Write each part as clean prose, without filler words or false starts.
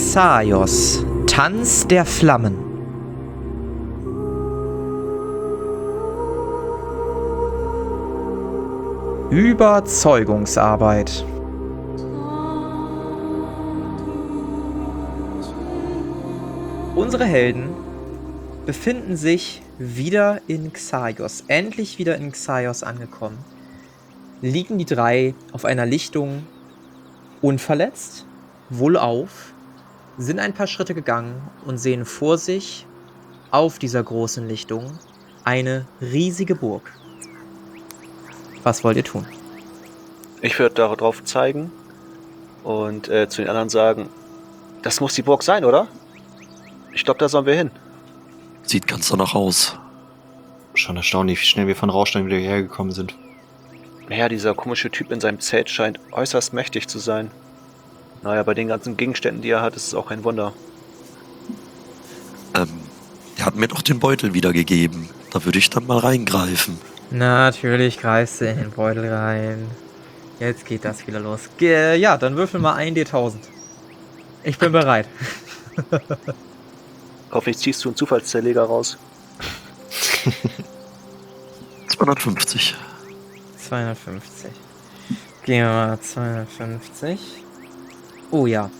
Xaios, Tanz der Flammen. Überzeugungsarbeit. Unsere Helden befinden sich wieder in Xaios, endlich wieder in Xaios angekommen. Liegen die drei auf einer Lichtung unverletzt, wohlauf, sind ein paar Schritte gegangen und sehen vor sich auf dieser großen Lichtung eine riesige Burg. Was wollt ihr tun? Ich würde darauf zeigen und zu den anderen sagen, das muss die Burg sein, oder? Ich glaube, da sollen wir hin. Sieht ganz danach aus. Schon erstaunlich, wie schnell wir von Rauschstein wieder hierher gekommen sind. Naja, dieser komische Typ in seinem Zelt scheint äußerst mächtig zu sein. Naja, bei den ganzen Gegenständen, die er hat, ist es auch kein Wunder. Er hat mir doch den Beutel wiedergegeben. Da würde ich dann mal reingreifen. Natürlich greifst du in den Beutel rein. Jetzt geht das wieder los. Ja, dann würfel mal 1d1000. Ich bin bereit. Hoffentlich ziehst du einen Zufallszerleger raus. 250. 250. Gehen wir mal 250. Oh ja.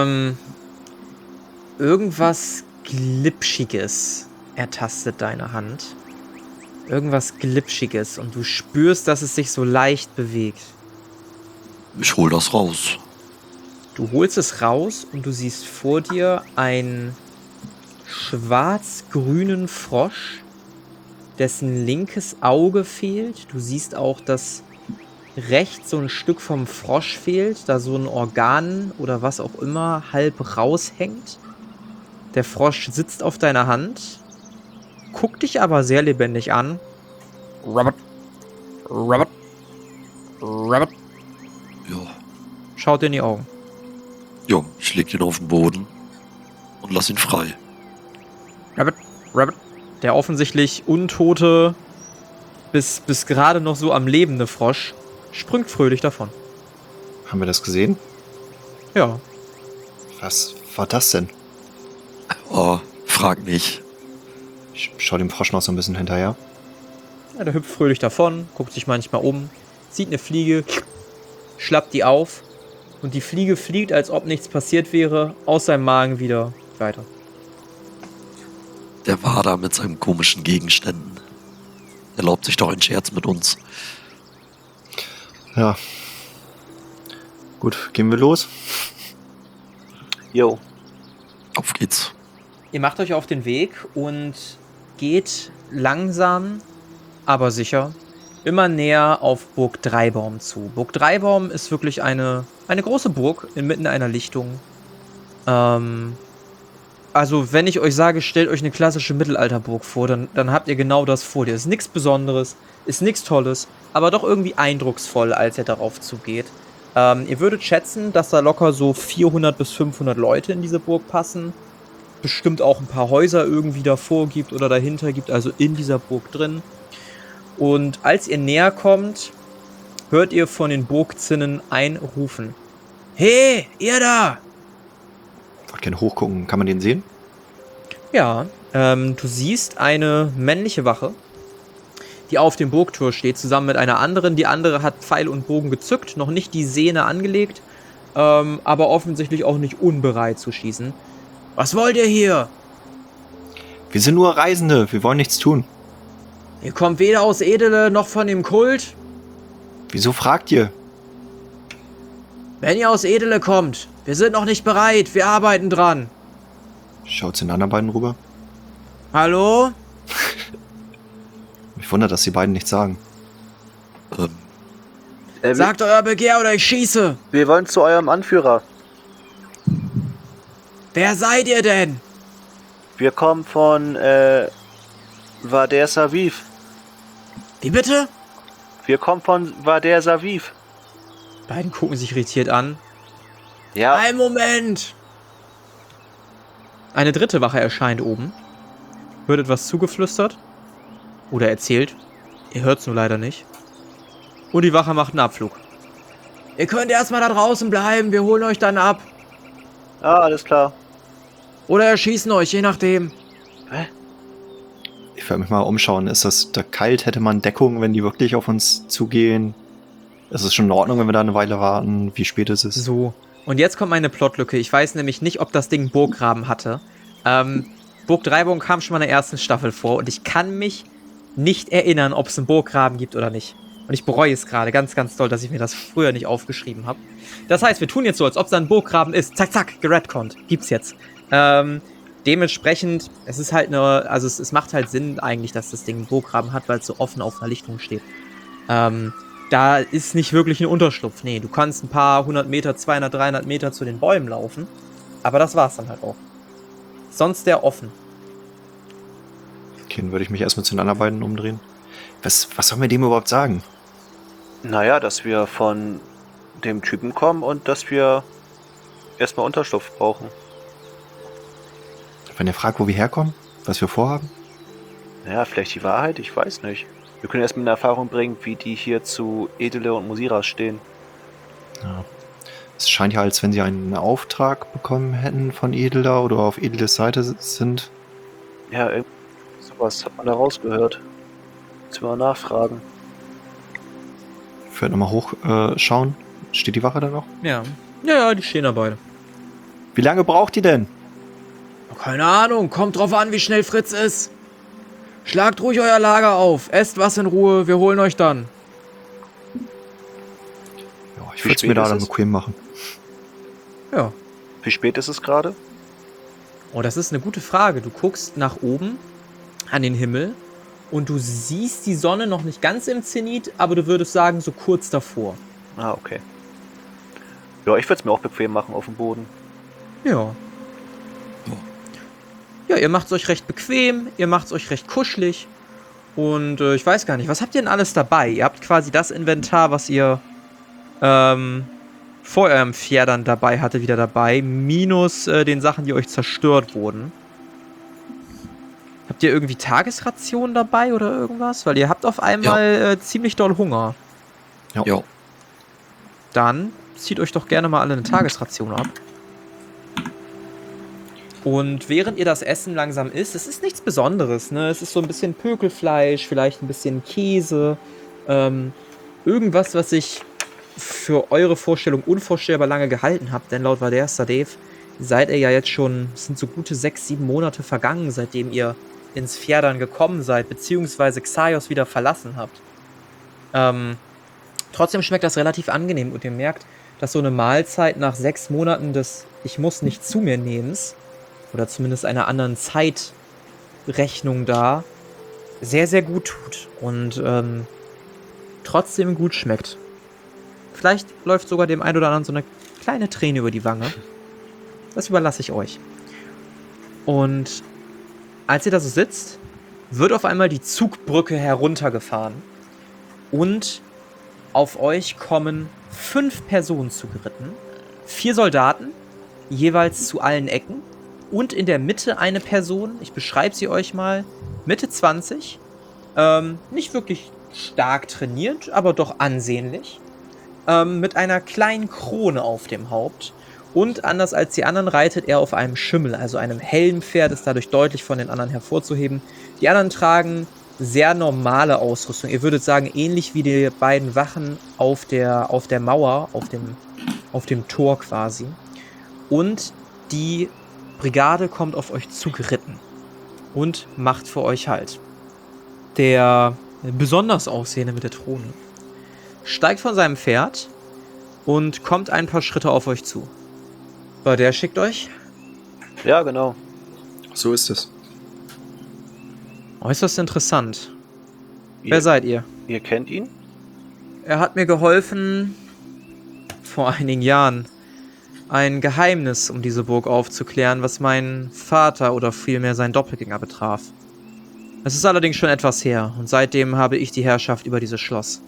Irgendwas Glitschiges ertastet deine Hand. Irgendwas Glitschiges und du spürst, dass es sich so leicht bewegt. Ich hol das raus. Du holst es raus und du siehst vor dir einen schwarz-grünen Frosch, dessen linkes Auge fehlt. Du siehst auch, dass rechts so ein Stück vom Frosch fehlt, da so ein Organ oder was auch immer halb raushängt. Der Frosch sitzt auf deiner Hand, guckt dich aber sehr lebendig an. Rabbit, Rabbit, Rabbit. Ja. Schaut dir in die Augen. Ja, ich leg ihn auf den Boden und lass ihn frei. Rabbit, Rabbit. Der offensichtlich untote, bis gerade noch so am lebende Frosch springt fröhlich davon. Haben wir das gesehen? Ja. Was war das denn? Oh, frag nicht. Ich schau dem Frosch noch so ein bisschen hinterher. Ja, der hüpft fröhlich davon, guckt sich manchmal um, sieht eine Fliege, schlappt die auf und die Fliege fliegt, als ob nichts passiert wäre, aus seinem Magen wieder weiter. Der war da mit seinen komischen Gegenständen. Erlaubt sich doch einen Scherz mit uns. Ja. Gut, gehen wir los? Jo. Auf geht's. Ihr macht euch auf den Weg und geht langsam, aber sicher immer näher auf Burg Dreibaum zu. Burg Dreibaum ist wirklich eine große Burg inmitten einer Lichtung. Also, wenn ich euch sage, stellt euch eine klassische Mittelalterburg vor, dann habt ihr genau das vor dir. Ist nichts Besonderes, ist nichts Tolles, aber doch irgendwie eindrucksvoll, als ihr darauf zugeht. Ihr würdet schätzen, dass da locker so 400 bis 500 Leute in diese Burg passen. Bestimmt auch ein paar Häuser irgendwie davor gibt oder dahinter gibt, also in dieser Burg drin. Und als ihr näher kommt, hört ihr von den Burgzinnen ein Rufen. Hey, ihr da! Ich wollte gerne hochgucken. Kann man den sehen? Ja, du siehst eine männliche Wache, die auf dem Burgtor steht, zusammen mit einer anderen. Die andere hat Pfeil und Bogen gezückt, noch nicht die Sehne angelegt, aber offensichtlich auch nicht unbereit zu schießen. Was wollt ihr hier? Wir sind nur Reisende. Wir wollen nichts tun. Ihr kommt weder aus Edele noch von dem Kult. Wieso fragt ihr? Wenn ihr aus Edele kommt, wir sind noch nicht bereit, wir arbeiten dran. Schaut zu den anderen beiden rüber. Hallo? Mich wundert, dass die beiden nichts sagen. Sagt euer Begehr oder ich schieße. Wir wollen zu eurem Anführer. Wer seid ihr denn? Wir kommen von Vader Saviv. Wie bitte? Wir kommen von Vader Saviv. Beiden gucken sich irritiert an. Ja. Ein Moment! Eine dritte Wache erscheint oben. Wird etwas zugeflüstert. Oder erzählt. Ihr hört's nur leider nicht. Und die Wache macht einen Abflug. Ihr könnt erstmal da draußen bleiben, wir holen euch dann ab. Ah, alles klar. Oder erschießen euch, je nachdem. Hä? Ich werde mich mal umschauen. Ist das da kalt? Hätte man Deckung, wenn die wirklich auf uns zugehen? Ist es schon in Ordnung, wenn wir da eine Weile warten? Wie spät ist es? So. Und jetzt kommt meine Plotlücke. Ich weiß nämlich nicht, ob das Ding Burggraben hatte. Burg Dreiburg kam schon mal in der ersten Staffel vor und ich kann mich nicht erinnern, ob es einen Burggraben gibt oder nicht. Und ich bereue es gerade ganz, ganz doll, dass ich mir das früher nicht aufgeschrieben habe. Das heißt, wir tun jetzt so, als ob es ein Burggraben ist. Zack, zack, geredconnt. Gibt's jetzt. Dementsprechend, es ist halt also es macht halt Sinn eigentlich, dass das Ding einen Burggraben hat, weil es so offen auf einer Lichtung steht. Da ist nicht wirklich ein Unterschlupf. Nee, du kannst ein paar 100 Meter, 200, 300 Meter zu den Bäumen laufen. Aber das war's dann halt auch. Sonst der offen. Okay, dann würde ich mich erstmal zu den anderen beiden umdrehen. Was sollen wir dem überhaupt sagen? Naja, dass wir von dem Typen kommen und dass wir erstmal Unterschlupf brauchen. Wenn er fragt, wo wir herkommen, was wir vorhaben? Naja, vielleicht die Wahrheit, ich weiß nicht. Wir können erstmal in Erfahrung bringen, wie die hier zu Edele und Musiras stehen. Ja. Es scheint ja, als wenn sie einen Auftrag bekommen hätten von Edela oder auf Edeles Seite sind. Ja, sowas hat man da rausgehört. Jetzt mal nachfragen. Ich werde nochmal hochschauen. Steht die Wache da noch? Ja. Ja, die stehen da beide. Wie lange braucht die denn? Keine Ahnung, kommt drauf an, wie schnell Fritz ist. Schlagt ruhig euer Lager auf, esst was in Ruhe, wir holen euch dann. Ja, ich Wie würde es mir spät da ist dann es? bequem machen. Ja. Wie spät ist es gerade? Oh, das ist eine gute Frage. Du guckst nach oben an den Himmel und du siehst die Sonne noch nicht ganz im Zenit, aber du würdest sagen, so kurz davor. Ah, okay. Ja, ich würde es mir auch bequem machen auf dem Boden. Ja. Ja, ihr macht es euch recht bequem, ihr macht es euch recht kuschelig und ich weiß gar nicht, was habt ihr denn alles dabei? Ihr habt quasi das Inventar, was ihr vor eurem Pferdern dabei hatte, wieder dabei, minus den Sachen, die euch zerstört wurden. Habt ihr irgendwie Tagesrationen dabei oder irgendwas? Weil ihr habt auf einmal ziemlich doll Hunger. Ja. Dann zieht euch doch gerne mal alle eine Tagesration ab. Und während ihr das Essen langsam isst, es ist nichts Besonderes, ne? Es ist so ein bisschen Pökelfleisch, vielleicht ein bisschen Käse, irgendwas, was ich für eure Vorstellung unvorstellbar lange gehalten habe, denn laut Vader Sadev seid ihr ja jetzt schon, es sind so gute 6, 7 Monate vergangen, seitdem ihr ins Fjärdan gekommen seid, beziehungsweise Xaios wieder verlassen habt. Trotzdem schmeckt das relativ angenehm und ihr merkt, dass so eine Mahlzeit nach 6 Monaten des Ich muss nicht zu mir nehmens oder zumindest einer anderen Zeitrechnung da sehr, sehr gut tut und trotzdem gut schmeckt. Vielleicht läuft sogar dem einen oder anderen so eine kleine Träne über die Wange. Das überlasse ich euch. Und als ihr da so sitzt, wird auf einmal die Zugbrücke heruntergefahren und auf euch kommen 5 Personen zugeritten. 4 Soldaten, jeweils zu allen Ecken. Und in der Mitte eine Person, ich beschreibe sie euch mal, Mitte 20. Nicht wirklich stark trainiert, aber doch ansehnlich. Mit einer kleinen Krone auf dem Haupt. Und anders als die anderen reitet er auf einem Schimmel, also einem Helmpferd, ist dadurch deutlich von den anderen hervorzuheben. Die anderen tragen sehr normale Ausrüstung. Ihr würdet sagen, ähnlich wie die beiden Wachen auf der Mauer, auf dem Tor quasi. Und die Brigade kommt auf euch zugeritten und macht für euch Halt. Der besonders Aussehende mit der Throne steigt von seinem Pferd und kommt ein paar Schritte auf euch zu. So, der schickt euch. Ja, genau. So ist es. Äußerst interessant. Wer seid ihr? Ihr kennt ihn? Er hat mir geholfen, vor einigen Jahren ein Geheimnis um diese Burg aufzuklären, was meinen Vater oder vielmehr seinen Doppelgänger betraf. Es ist allerdings schon etwas her und seitdem habe ich die Herrschaft über dieses Schloss.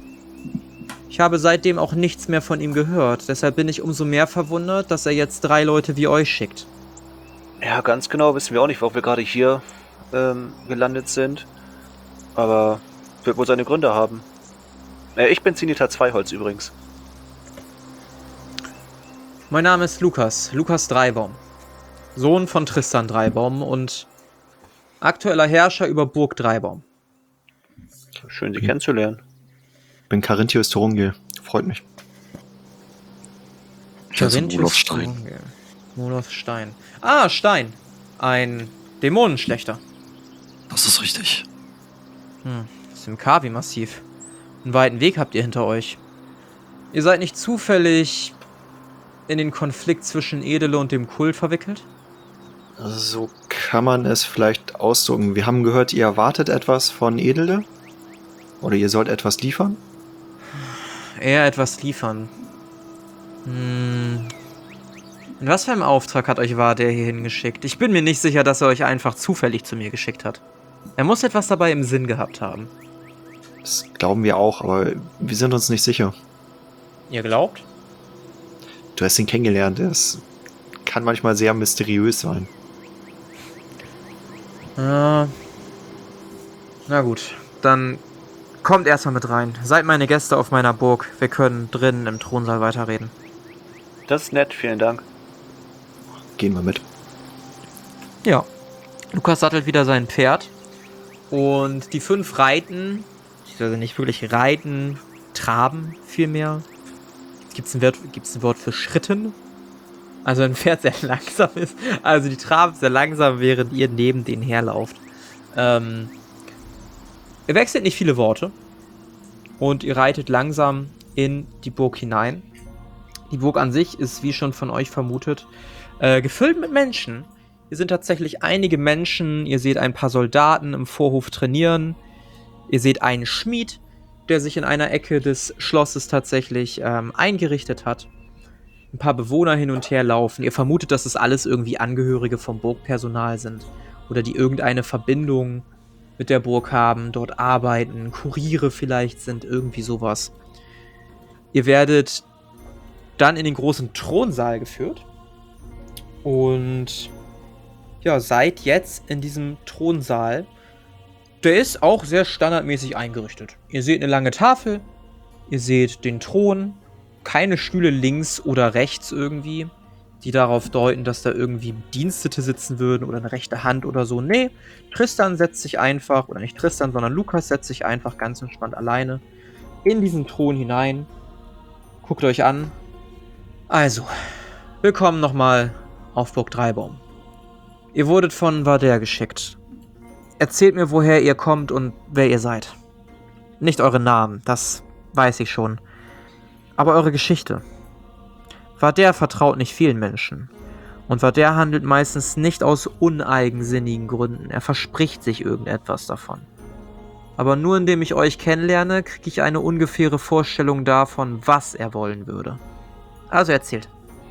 Ich habe seitdem auch nichts mehr von ihm gehört, deshalb bin ich umso mehr verwundert, dass er jetzt 3 Leute wie euch schickt. Ja, ganz genau wissen wir auch nicht, warum wir gerade hier gelandet sind. Aber wird wohl seine Gründe haben. Ich bin Zenithal Zweiholz übrigens. Mein Name ist Lukas Dreibaum. Sohn von Tristan Dreibaum und aktueller Herrscher über Burg Dreibaum. Schön, Sie kennenzulernen. Bin Carinthius Thorungil. Freut mich. Also Moloth Stein. Moloth Stein. Ah, Stein. Ein Dämonenschlechter. Das ist richtig. Das ist im Kavi-Massiv. Einen weiten Weg habt ihr hinter euch. Ihr seid nicht zufällig in den Konflikt zwischen Edele und dem Kult verwickelt? So kann man es vielleicht ausdrücken. Wir haben gehört, ihr erwartet etwas von Edele? Oder ihr sollt etwas liefern? Eher etwas liefern. In was für einem Auftrag hat euch Vardar hier hingeschickt? Ich bin mir nicht sicher, dass er euch einfach zufällig zu mir geschickt hat. Er muss etwas dabei im Sinn gehabt haben. Das glauben wir auch, aber wir sind uns nicht sicher. Ihr glaubt? Du hast ihn kennengelernt. Es kann manchmal sehr mysteriös sein. Na gut, dann kommt erstmal mit rein. Seid meine Gäste auf meiner Burg. Wir können drinnen im Thronsaal weiterreden. Das ist nett, vielen Dank. Gehen wir mit. Ja. Lukas sattelt wieder sein Pferd. Und die 5 reiten, also nicht wirklich reiten, traben vielmehr. Gibt's ein Wort für Schritten? Also ein Pferd sehr langsam ist. Also die traben sehr langsam, während ihr neben denen herlauft. Ihr wechselt nicht viele Worte. Und ihr reitet langsam in die Burg hinein. Die Burg an sich ist, wie schon von euch vermutet, gefüllt mit Menschen. Hier sind tatsächlich einige Menschen. Ihr seht ein paar Soldaten im Vorhof trainieren. Ihr seht einen Schmied, der sich in einer Ecke des Schlosses tatsächlich eingerichtet hat. Ein paar Bewohner hin und her laufen. Ihr vermutet, dass es alles irgendwie Angehörige vom Burgpersonal sind. Oder die irgendeine Verbindung mit der Burg haben, dort arbeiten, Kuriere vielleicht sind, irgendwie sowas. Ihr werdet dann in den großen Thronsaal geführt. Und ja, seid jetzt in diesem Thronsaal. Der ist auch sehr standardmäßig eingerichtet. Ihr seht eine lange Tafel, ihr seht den Thron, keine Stühle links oder rechts irgendwie, die darauf deuten, dass da irgendwie Bedienstete sitzen würden oder eine rechte Hand oder so. Nee, Tristan setzt sich einfach, oder nicht Tristan, sondern Lukas setzt sich einfach ganz entspannt alleine in diesen Thron hinein. Guckt euch an. Also, willkommen nochmal auf Burg Dreibaum. Ihr wurdet von Vardar geschickt. Erzählt mir, woher ihr kommt und wer ihr seid. Nicht eure Namen, das weiß ich schon. Aber eure Geschichte. Vardar vertraut nicht vielen Menschen. Und Vardar handelt meistens nicht aus uneigensinnigen Gründen. Er verspricht sich irgendetwas davon. Aber nur indem ich euch kennenlerne, kriege ich eine ungefähre Vorstellung davon, was er wollen würde. Also erzählt.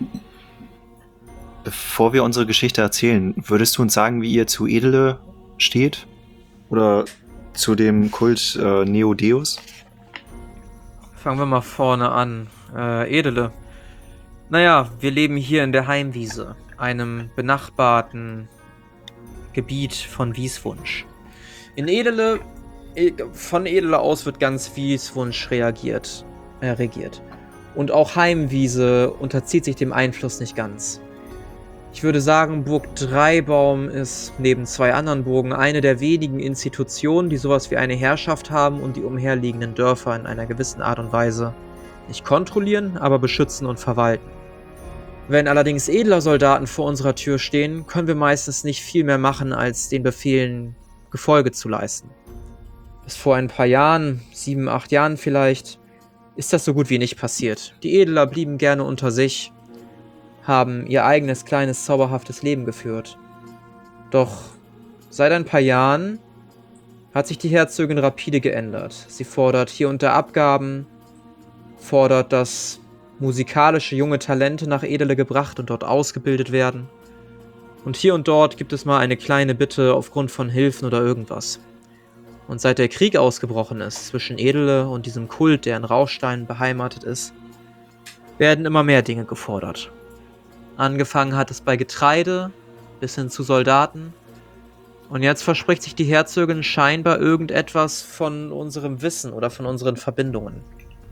Bevor wir unsere Geschichte erzählen, würdest du uns sagen, wie ihr zu Edele steht? Oder zu dem Kult Neodeus? Fangen wir mal vorne an. Edele. Naja, wir leben hier in der Heimwiese, einem benachbarten Gebiet von Wieswunsch. In Edele, von Edele aus wird ganz Wieswunsch regiert. Und auch Heimwiese unterzieht sich dem Einfluss nicht ganz. Ich würde sagen, Burg Dreibaum ist neben 2 anderen Burgen eine der wenigen Institutionen, die sowas wie eine Herrschaft haben und die umherliegenden Dörfer in einer gewissen Art und Weise nicht kontrollieren, aber beschützen und verwalten. Wenn allerdings edler Soldaten vor unserer Tür stehen, können wir meistens nicht viel mehr machen, als den Befehlen Gefolge zu leisten. Bis vor ein paar Jahren, 7, 8 Jahren vielleicht, ist das so gut wie nicht passiert. Die Edler blieben gerne unter sich, haben ihr eigenes kleines zauberhaftes Leben geführt. Doch seit ein paar Jahren hat sich die Herzogin rapide geändert. Sie fordert hier und da Abgaben, fordert, dass musikalische junge Talente nach Edele gebracht und dort ausgebildet werden. Und hier und dort gibt es mal eine kleine Bitte aufgrund von Hilfen oder irgendwas. Und seit der Krieg ausgebrochen ist zwischen Edele und diesem Kult, der in Rauchstein beheimatet ist, werden immer mehr Dinge gefordert. Angefangen hat es bei Getreide, bis hin zu Soldaten. Und jetzt verspricht sich die Herzogin scheinbar irgendetwas von unserem Wissen oder von unseren Verbindungen.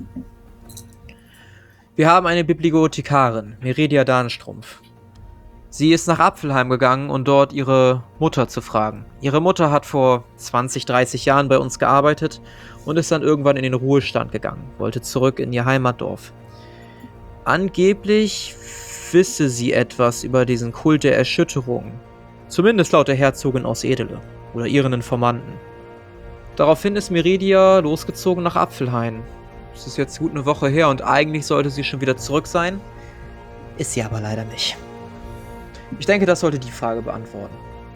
Wir haben eine Bibliothekarin, Meridia Darnstrumpf. Sie ist nach Apfelheim gegangen, um dort ihre Mutter zu fragen. Ihre Mutter hat vor 20, 30 Jahren bei uns gearbeitet und ist dann irgendwann in den Ruhestand gegangen, wollte zurück in ihr Heimatdorf. Angeblich wisse sie etwas über diesen Kult der Erschütterung. Zumindest laut der Herzogin aus Edele oder ihren Informanten. Daraufhin ist Meridia losgezogen nach Apfelhain. Es ist jetzt gut eine Woche her und eigentlich sollte sie schon wieder zurück sein. Ist sie aber leider nicht. Ich denke, das sollte die Frage beantworten.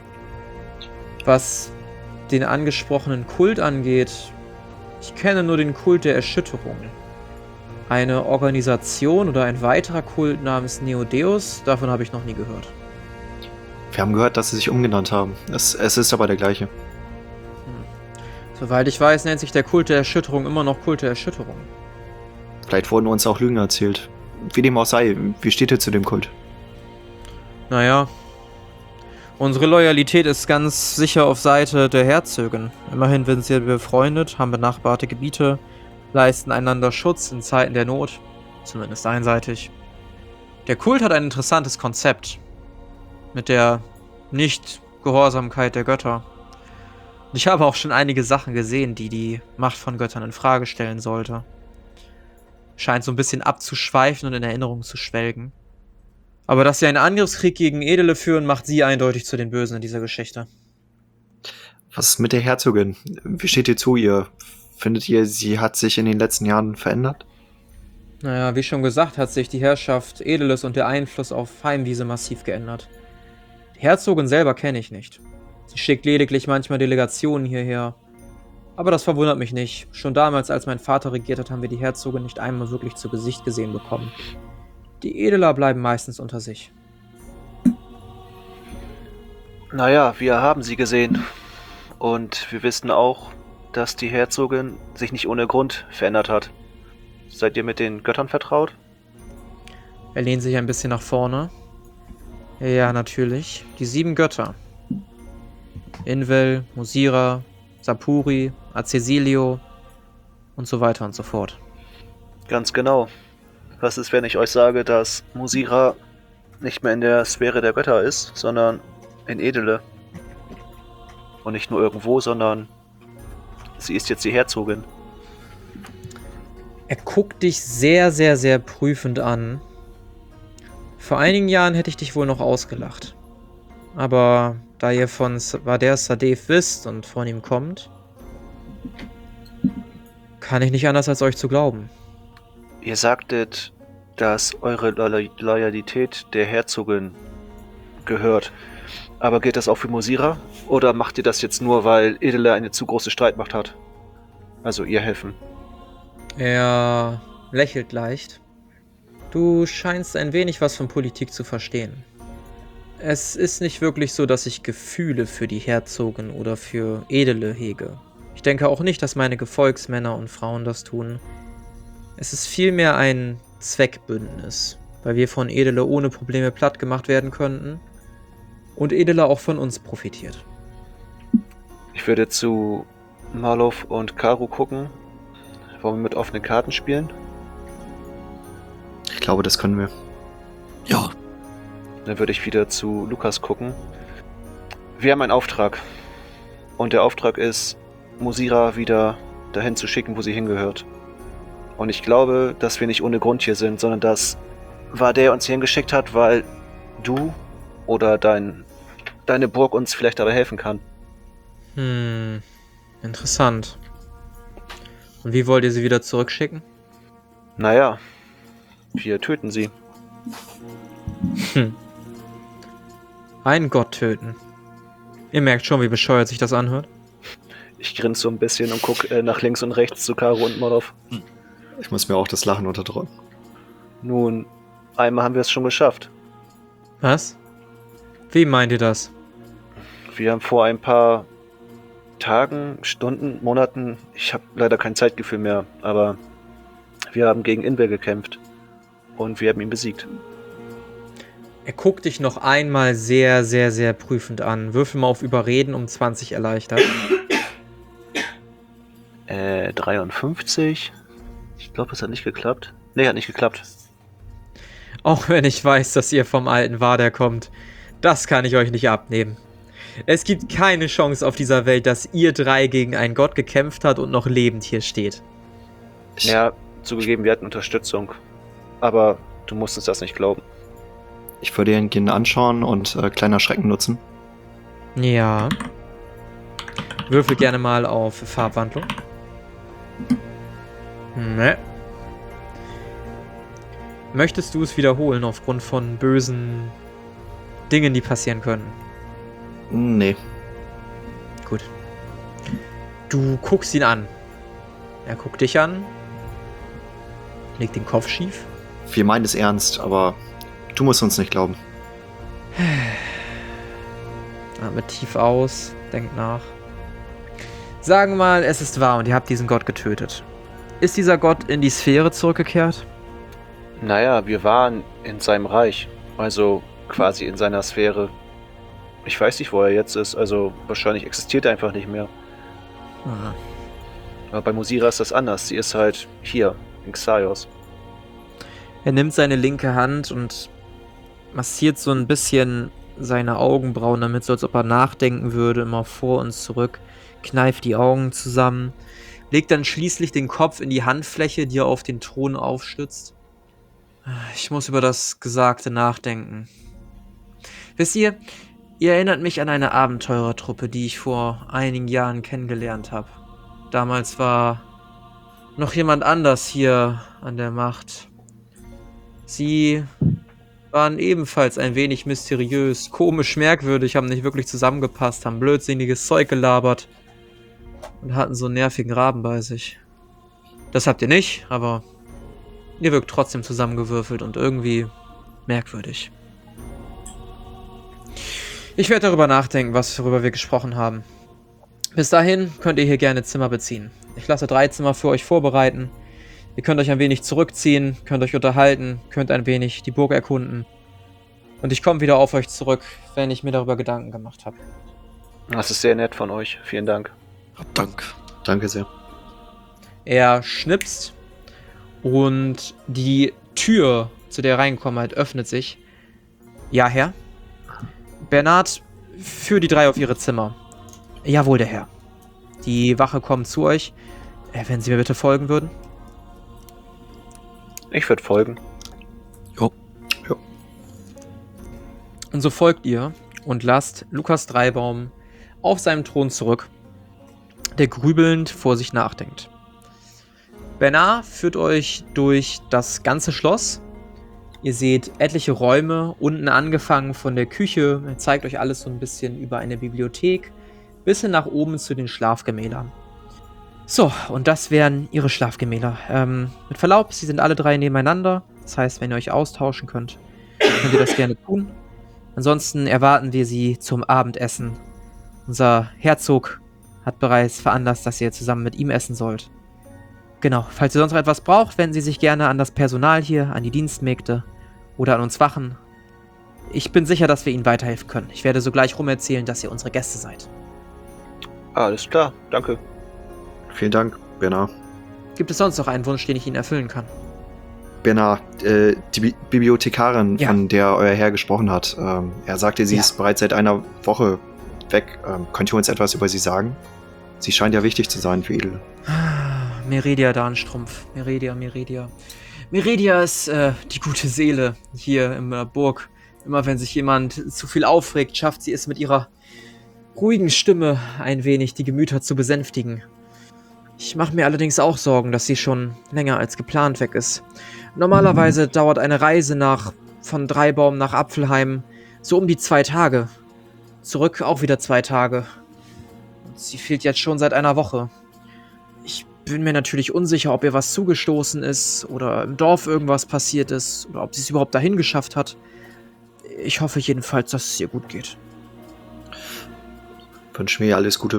Was den angesprochenen Kult angeht, ich kenne nur den Kult der Erschütterung. Eine Organisation oder ein weiterer Kult namens Neodeus, davon habe ich noch nie gehört. Wir haben gehört, dass sie sich umgenannt haben. Es ist aber der gleiche. Soweit ich weiß, nennt sich der Kult der Erschütterung immer noch Kult der Erschütterung. Vielleicht wurden uns auch Lügen erzählt. Wie dem auch sei, wie steht ihr zu dem Kult? Naja, unsere Loyalität ist ganz sicher auf Seite der Herzögin. Immerhin sind sie befreundet, haben benachbarte Gebiete, leisten einander Schutz in Zeiten der Not, zumindest einseitig. Der Kult hat ein interessantes Konzept mit der Nicht-Gehorsamkeit der Götter. Ich habe auch schon einige Sachen gesehen, die die Macht von Göttern in Frage stellen sollte. Scheint so ein bisschen abzuschweifen und in Erinnerung zu schwelgen. Aber dass sie einen Angriffskrieg gegen Edele führen, macht sie eindeutig zu den Bösen in dieser Geschichte. Was ist mit der Herzogin? Wie steht ihr zu ihr? Findet ihr, sie hat sich in den letzten Jahren verändert? Naja, wie schon gesagt, hat sich die Herrschaft Edeles und der Einfluss auf Heimwiese massiv geändert. Die Herzogin selber kenne ich nicht. Sie schickt lediglich manchmal Delegationen hierher. Aber das verwundert mich nicht. Schon damals, als mein Vater regiert hat, haben wir die Herzogin nicht einmal wirklich zu Gesicht gesehen bekommen. Die Edeler bleiben meistens unter sich. Naja, wir haben sie gesehen. Und wir wissen auch, dass die Herzogin sich nicht ohne Grund verändert hat. Seid ihr mit den Göttern vertraut? Er lehnt sich ein bisschen nach vorne. Ja, natürlich. Die 7 Götter. Invel, Musira, Sapuri, Acesilio und so weiter und so fort. Ganz genau. Was ist, wenn ich euch sage, dass Musira nicht mehr in der Sphäre der Götter ist, sondern in Edele? Und nicht nur irgendwo, sondern sie ist jetzt die Herzogin. Er guckt dich sehr, sehr, sehr prüfend an. Vor einigen Jahren hätte ich dich wohl noch ausgelacht. Aber da ihr von Vader Sadev wisst und von ihm kommt, kann ich nicht anders als euch zu glauben. Ihr sagtet, dass eure Loyalität der Herzogin gehört. Aber gilt das auch für Musira? Oder macht ihr das jetzt nur, weil Edele eine zu große Streitmacht hat? Also ihr helfen. Er lächelt leicht. Du scheinst ein wenig was von Politik zu verstehen. Es ist nicht wirklich so, dass ich Gefühle für die Herzogin oder für Edele hege. Ich denke auch nicht, dass meine Gefolgsmänner und Frauen das tun. Es ist vielmehr ein Zweckbündnis, weil wir von Edele ohne Probleme platt gemacht werden könnten und Edele auch von uns profitiert. Ich würde zu Marlow und Karu gucken. Wollen wir mit offenen Karten spielen? Ich glaube, das können wir. Ja, Dann würde ich wieder zu Lukas gucken. Wir haben einen Auftrag. Und der Auftrag ist, Musira wieder dahin zu schicken, wo sie hingehört. Und ich glaube, dass wir nicht ohne Grund hier sind, sondern dass Vader uns hier hingeschickt hat, weil du oder deine Burg uns vielleicht dabei helfen kann. Interessant. Und wie wollt ihr sie wieder zurückschicken? Naja, wir töten sie. Einen Gott töten. Ihr merkt schon, wie bescheuert sich das anhört. Ich grinse so ein bisschen und gucke nach links und rechts zu Karo und Molov. Ich muss mir auch das Lachen unterdrücken. Nun, einmal haben wir es schon geschafft. Was? Wie meint ihr das? Wir haben vor ein paar Tagen, Stunden, Monaten, ich habe leider kein Zeitgefühl mehr, aber wir haben gegen Inver gekämpft und wir haben ihn besiegt. Er guckt dich noch einmal sehr, sehr, sehr prüfend an. Würfel mal auf Überreden um 20 erleichtert. 53. Ich glaube, es hat nicht geklappt. Nee, hat nicht geklappt. Auch wenn ich weiß, dass ihr vom alten Wader kommt. Das kann ich euch nicht abnehmen. Es gibt keine Chance auf dieser Welt, dass ihr 3 gegen einen Gott gekämpft habt und noch lebend hier steht. Ja, zugegeben, wir hatten Unterstützung. Aber du musst uns das nicht glauben. Ich würde ihn anschauen und kleiner Schrecken nutzen. Ja. Würfel gerne mal auf Farbwandlung. Ne. Möchtest du es wiederholen aufgrund von bösen Dingen, die passieren können? Nee. Gut. Du guckst ihn an. Er guckt dich an. Legt den Kopf schief. Wir meinen es ernst, aber du musst uns nicht glauben. Atmet tief aus. Denkt nach. Sagen wir mal, es ist wahr und ihr habt diesen Gott getötet. Ist dieser Gott in die Sphäre zurückgekehrt? Naja, wir waren in seinem Reich. Also quasi in seiner Sphäre. Ich weiß nicht, wo er jetzt ist. Also wahrscheinlich existiert er einfach nicht mehr. Ah. Aber bei Mousira ist das anders. Sie ist halt hier, in Xaios. Er nimmt seine linke Hand und massiert so ein bisschen seine Augenbrauen damit, so als ob er nachdenken würde, immer vor und zurück, kneift die Augen zusammen, legt dann schließlich den Kopf in die Handfläche, die er auf den Thron aufstützt. Ich muss über das Gesagte nachdenken. Wisst ihr erinnert mich an eine Abenteurertruppe, die ich vor einigen Jahren kennengelernt habe. Damals war noch jemand anders hier an der Macht. Sie waren ebenfalls ein wenig mysteriös, komisch, merkwürdig, haben nicht wirklich zusammengepasst, haben blödsinniges Zeug gelabert und hatten so einen nervigen Raben bei sich. Das habt ihr nicht, aber ihr wirkt trotzdem zusammengewürfelt und irgendwie merkwürdig. Ich werde darüber nachdenken, worüber wir gesprochen haben. Bis dahin könnt ihr hier gerne Zimmer beziehen. Ich lasse 3 Zimmer für euch vorbereiten. Ihr könnt euch ein wenig zurückziehen, könnt euch unterhalten, könnt ein wenig die Burg erkunden. Und ich komme wieder auf euch zurück, wenn ich mir darüber Gedanken gemacht habe. Das ist sehr nett von euch. Vielen Dank. Hab Dank. Danke sehr. Er schnipst und die Tür, zu der ihr reingekommen seid, öffnet sich. Ja, Herr? Bernhard, führ die 3 auf ihre Zimmer. Jawohl, der Herr. Die Wache kommt zu euch. Wenn Sie mir bitte folgen würden. Ich würde folgen. Jo. Und so folgt ihr und lasst Lukas Dreibaum auf seinem Thron zurück, der grübelnd vor sich nachdenkt. Bernard führt euch durch das ganze Schloss. Ihr seht etliche Räume, unten angefangen von der Küche. Er zeigt euch alles so ein bisschen über eine Bibliothek, bis hin nach oben zu den Schlafgemälern. So, und das wären ihre Schlafgemäler. Mit Verlaub, sie sind alle 3 nebeneinander. Das heißt, wenn ihr euch austauschen könnt, könnt ihr das gerne tun. Ansonsten erwarten wir sie zum Abendessen. Unser Herzog hat bereits veranlasst, dass ihr zusammen mit ihm essen sollt. Genau, falls ihr sonst noch etwas braucht, wenden Sie sich gerne an das Personal hier, an die Dienstmägde oder an uns Wachen. Ich bin sicher, dass wir Ihnen weiterhelfen können. Ich werde sogleich rumerzählen, dass ihr unsere Gäste seid. Alles klar, danke. Vielen Dank, Bernard. Gibt es sonst noch einen Wunsch, den ich Ihnen erfüllen kann? Bernard, die Bibliothekarin, Ja. von der euer Herr gesprochen hat, er sagte, sie Ja. ist bereits seit einer Woche weg. Könnt ihr uns etwas über sie sagen? Sie scheint ja wichtig zu sein für Edel. Meridia Darnstrumpf. Meridia. Meridia ist die gute Seele hier in der Burg. Immer wenn sich jemand zu viel aufregt, schafft sie es mit ihrer ruhigen Stimme ein wenig die Gemüter zu besänftigen. Ich mache mir allerdings auch Sorgen, dass sie schon länger als geplant weg ist. Normalerweise dauert eine Reise von Dreibaum nach Apfelheim so um die 2 Tage. Zurück auch wieder 2 Tage. Und sie fehlt jetzt schon seit einer Woche. Ich bin mir natürlich unsicher, ob ihr was zugestoßen ist oder im Dorf irgendwas passiert ist oder ob sie es überhaupt dahin geschafft hat. Ich hoffe jedenfalls, dass es ihr gut geht. Wünsche mir alles Gute.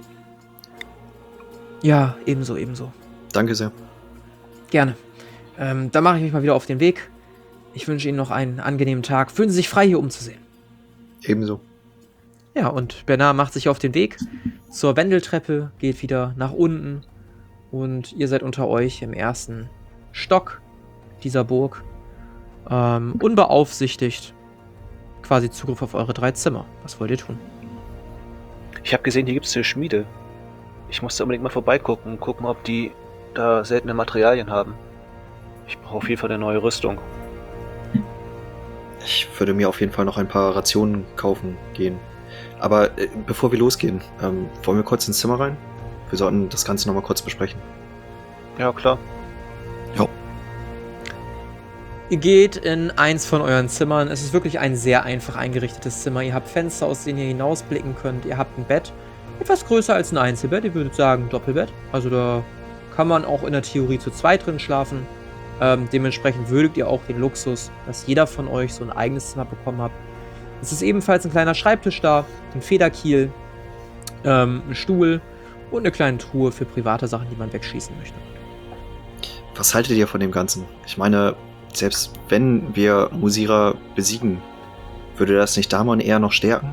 Ja, ebenso. Danke sehr. Gerne. Dann mache ich mich mal wieder auf den Weg. Ich wünsche Ihnen noch einen angenehmen Tag. Fühlen Sie sich frei, hier umzusehen. Ebenso. Ja, und Bernard macht sich auf den Weg zur Wendeltreppe, geht wieder nach unten und ihr seid unter euch im ersten Stock dieser Burg. unbeaufsichtigt quasi Zugriff auf eure 3 Zimmer. Was wollt ihr tun? Ich habe gesehen, hier gibt es eine Schmiede. Ich musste unbedingt mal vorbeigucken und gucken, ob die da seltene Materialien haben. Ich brauche auf jeden Fall eine neue Rüstung. Ich würde mir auf jeden Fall noch ein paar Rationen kaufen gehen. Aber bevor wir losgehen, wollen wir kurz ins Zimmer rein? Wir sollten das Ganze nochmal kurz besprechen. Ja, klar. Ihr geht in eins von euren Zimmern. Es ist wirklich ein sehr einfach eingerichtetes Zimmer. Ihr habt Fenster, aus denen ihr hinausblicken könnt. Ihr habt ein Bett, etwas größer als ein Einzelbett. Ihr würdet sagen Doppelbett. Also da kann man auch in der Theorie zu zweit drin schlafen. Dementsprechend würdigt ihr auch den Luxus, dass jeder von euch so ein eigenes Zimmer bekommen hat. Es ist ebenfalls ein kleiner Schreibtisch da, ein Federkiel, ein Stuhl und eine kleine Truhe für private Sachen, die man wegschießen möchte. Was haltet ihr von dem Ganzen? Ich meine, selbst wenn wir Musira besiegen, würde das nicht Damon eher noch stärken?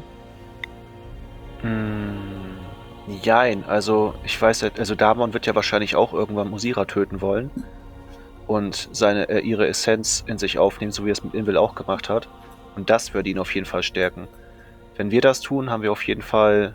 Jein, also ich weiß halt, also Damon wird ja wahrscheinlich auch irgendwann Musira töten wollen und ihre Essenz in sich aufnehmen, so wie er es mit Invil auch gemacht hat. Und das würde ihn auf jeden Fall stärken. Wenn wir das tun, haben wir auf jeden Fall